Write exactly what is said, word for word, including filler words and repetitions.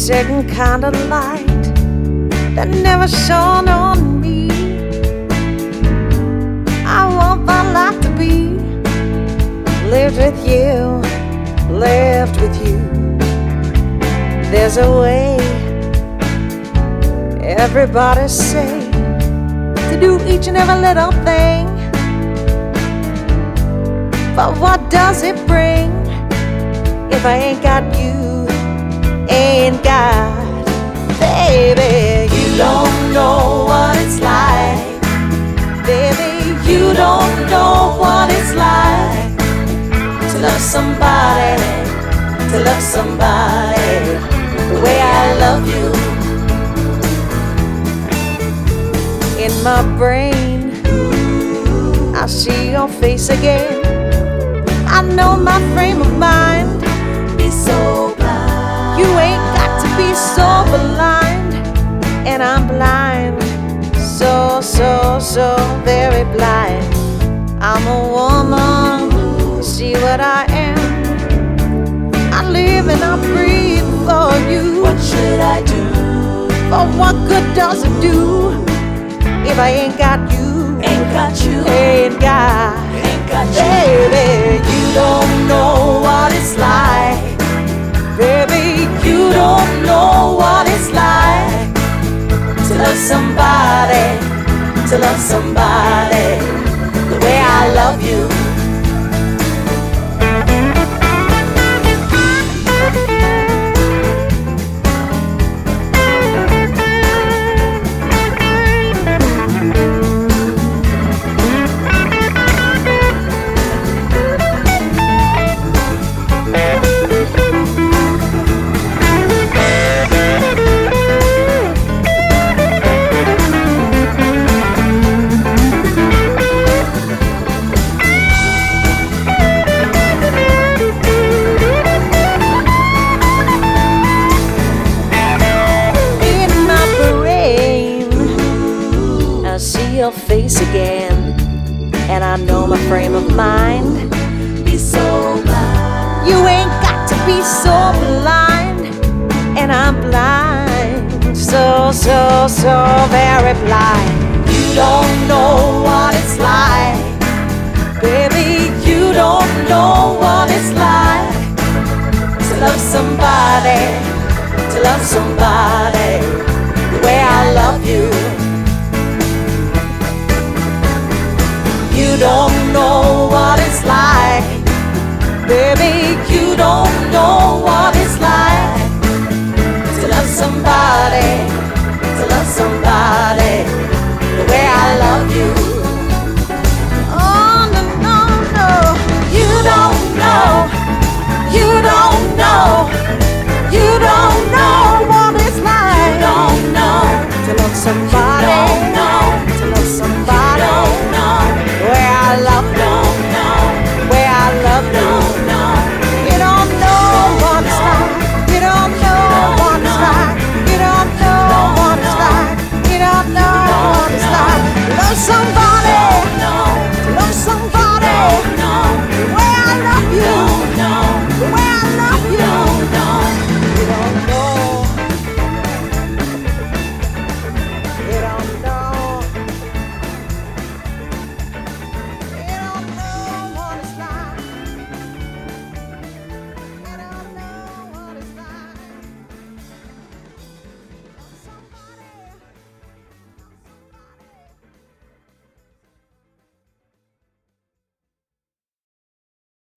certain kind of light that never shone on me. I want my life to be lived with you, lived with you. There's a way, everybody say, to do each and every little thing. But what does it bring if I ain't got you, ain't got? Baby, you don't know what it's like. Baby, you don't know what it's like to love somebody, to love somebody the way I love you. In my brain, I see your face again. I know my frame of mind be so blind. You ain't got to be so blind, and I'm blind, so, so, so very blind. I'm a woman, see what I am. I live and I breathe for you. What should I do? For what good does it do if I ain't got you? Ain't got you. Ain't got. Ain't got you. Baby, you don't know what it's like. Baby, you don't know what it's like to love somebody, to love somebody the way I love you. Your face again, and I know my frame of mind be so blind. You ain't got to be so blind, and I'm blind, so, so, so very blind. You don't know what it's like. Baby, you don't know what it's like to love somebody, to love somebody